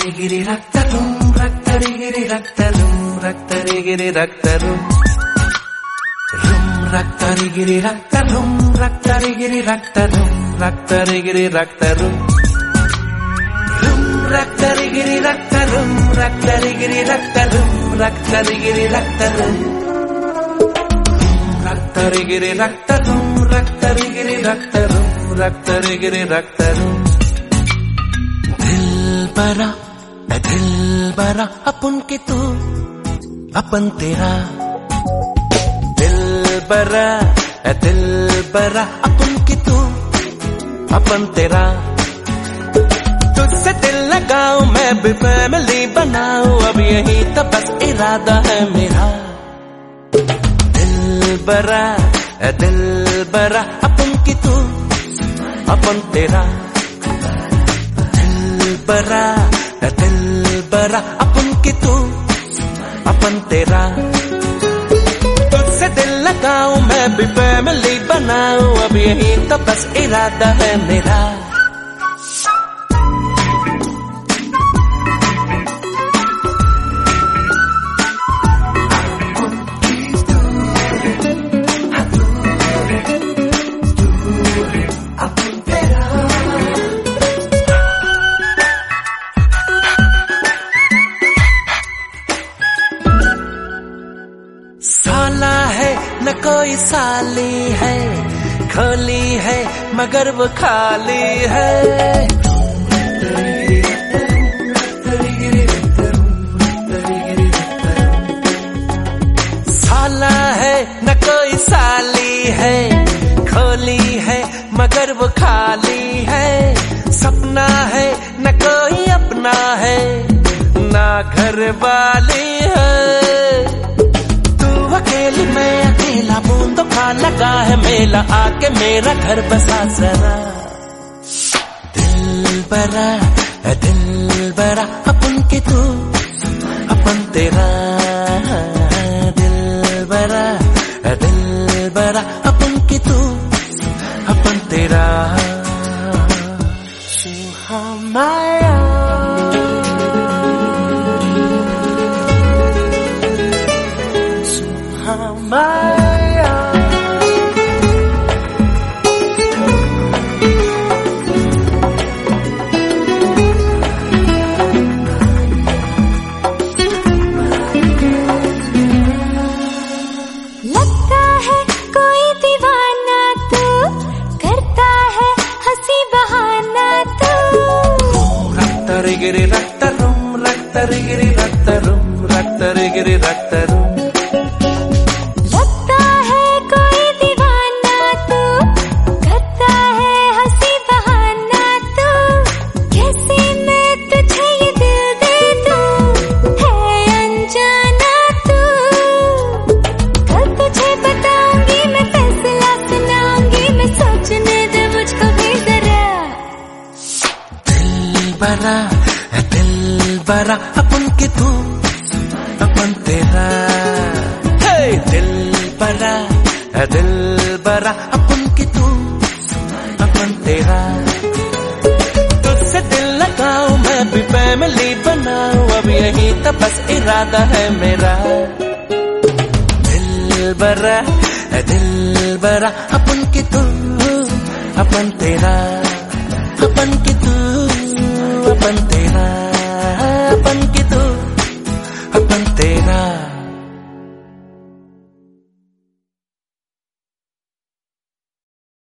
గిరి రక్తరుం రక్తరిగిరి రక్తరుం రక్తరిగిరి రక్తరుం రుం రక్తరిగిరి రక్తరుం రక్తరిగిరి రక్తరుం రక్తరిగిరి రక్తరుం రుం రక్తరిగిరి రక్తరుం రక్తరిగిరి రక్తరుం రక్తరిగిరి రక్తరుం రక్తరిగిరి రక్తరుం రక్తరిగిరి రక్తరుం రక్తరిగిరి రక్తరుం दिलबरा अपन के तू अपन तेरा दिलबरा अपन के तू अपन तेरा तुझसे दिल लगाऊं मैं भी फैमिली बनाऊं अब यही तो बस इरादा है मेरा दिलबरा अपन के तू अपन तेरा दिलबरा अपन के तू अपन तेरा तुझसे दिल लगाऊं मैं भी फैमिली बनाऊं अब यही तो बस इरादा है मेरा साला है न कोई साली है खोली है मगर वो खाली है साला है न कोई साली है खोली है मगर वो खाली है सपना है न कोई अपना है ना घर वाली है अकेली मैं अकेला बूंदों का लगा है मेला आके मेरा घर बसा जरा दिलबरा अपन के तू अपन तेरा दिलबरा अपन के तू अपन तेरा सुहामाया Maya लगता है कोई दीवाना तू करता है हंसी बहाना तू रक्तरिगिरि रक्तरुम रक्तरिगिरि रक्तरुम रक्तरिगिरि रक्तरुम दिलबरा अपन के तू अपन तेरा दिलबरा अपन के तू अपन तेरा तुझसे दिल लगाऊं मैं भी फैमिली बनाऊं अब यही तो बस इरादा है मेरा दिलबरा अपन के तू अपन तेरा अपन के तू अपन तेरा